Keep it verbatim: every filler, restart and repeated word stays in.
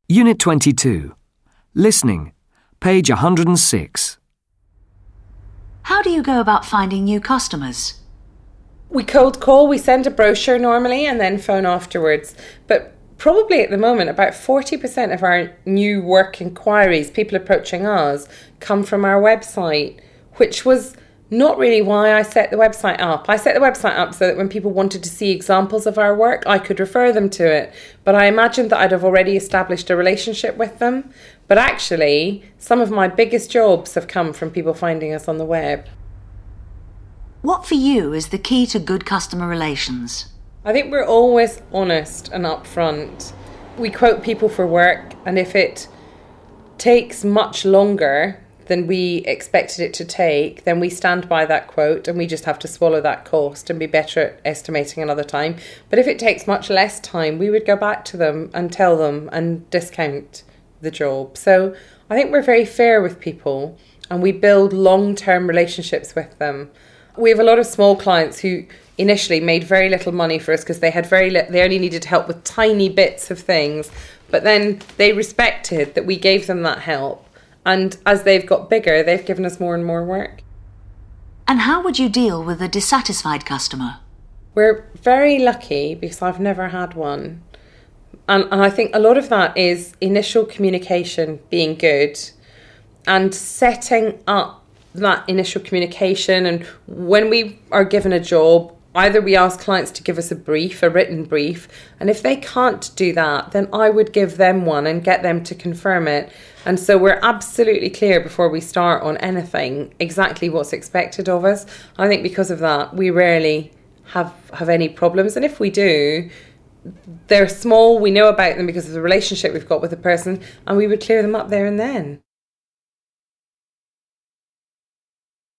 Unit twenty-two. Listening. Page one hundred six. How do you go about finding new customers? We cold call, we send a brochure normally and then phone afterwards. But probably at the moment, about forty percent of our new work inquiries, people approaching us, come from our website, which was not really why I set the website up. I set the website up so that when people wanted to see examples of our work, I could refer them to it. But I imagined that I'd have already established a relationship with them. But actually, some of my biggest jobs have come from people finding us on the web. What for you is the key to good customer relations? I think we're always honest and upfront. We quote people for work, and if it takes much longer than we expected it to take, then we stand by that quote and we just have to swallow that cost and be better at estimating another time. But if it takes much less time, we would go back to them and tell them and discount the job. So I think we're very fair with people and we build long-term relationships with them. We have a lot of small clients who initially made very little money for us because they had very li- they only needed help with tiny bits of things, but then they respected that we gave them that help. And as they've got bigger, they've given us more and more work. And how would you deal with a dissatisfied customer? We're very lucky because I've never had one. And, and I think a lot of that is initial communication being good and setting up that initial communication. And when we are given a job, either we ask clients to give us a brief, a written brief, and if they can't do that, then I would give them one and get them to confirm it. And so we're absolutely clear before we start on anything exactly what's expected of us. I think because of that, we rarely have, have any problems. And if we do, they're small, we know about them because of the relationship we've got with the person, and we would clear them up there and then.